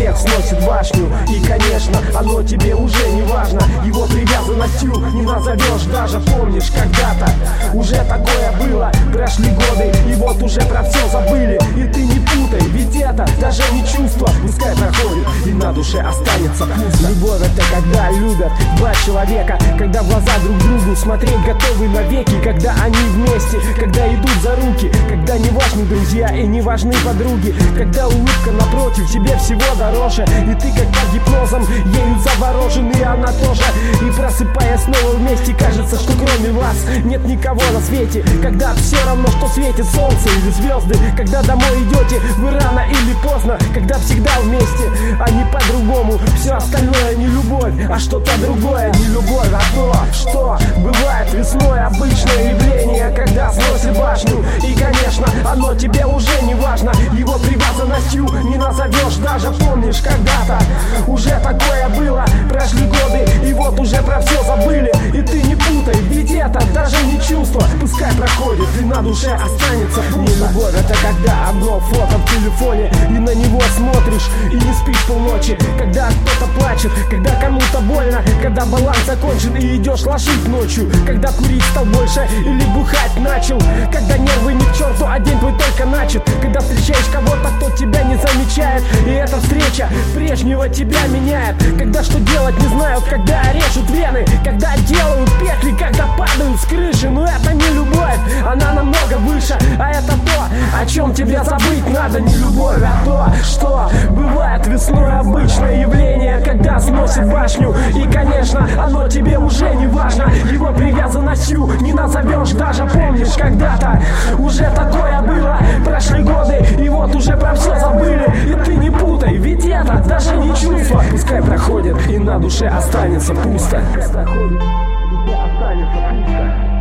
всех сносит башню. И конечно, оно тебе уже не важно. Его привязанностью не назовешь даже. Помнишь, когда-то уже такое было. Прошли годы, и вот уже про все забыли. И ты не путай, ведь это даже не чувство. Пускай проходит, и на душе останется пусто. Любовь — это когда любят два человека, когда в глаза друг другу смотреть готовы навеки, когда они вместе, когда идут за руки, когда не важны друзья и не важны подруги, когда улыбка напротив тебе всего дороже, и ты как под гипнозом ею заворожен, и она тоже. И просыпаясь снова вместе, кажется, что кроме вас нет никого на свете. Когда все равно, что светит солнце или звезды, когда домой идете вы рано или поздно, когда всегда вместе, а не по-другому. Все остальное не любовь, а что-то другое. Не любовь, а то, что бывает весной. Обычное явление, когда сносит башню. И конечно, оно тебе уже не важно. Его привязанностью не назовешь даже. Помнишь, когда-то уже такое было. Прошли годы, и вот уже про все забыли. И ты не путай, ведь это даже не чувство. Пускай проходит, и на душе останется пусто. Не любовь — это когда одно фото в телефоне, и на него смотришь, и не спишь полночи. Когда кто-то плачет, когда кому-то больно, когда баланс закончен и идешь ложить ночью, когда курить стал больше или бухать начал, когда нервы не к черту, а день твой только начат, когда встречаешь кого-то, кто тебя не замечает, и эта встреча прежнего тебя меняет, когда что делать не знают, когда режут вены, когда делают петли, когда падают с крыши. Но это не любовь, она намного выше, а это то, о чем тебе забыть надо. Не любовь, а то, что бывает весной. Обычное явление, когда сносит башню. И конечно, оно тебе уже не важно. Его привязанностью не назовешь даже. Помнишь, когда-то уже такое было. Прошли годы, и вот уже про все забыли. И ты не путай, ведь это даже не чувство. Пускай проходит, и на душе останется пусто. Пускай проходит, и останется пусто.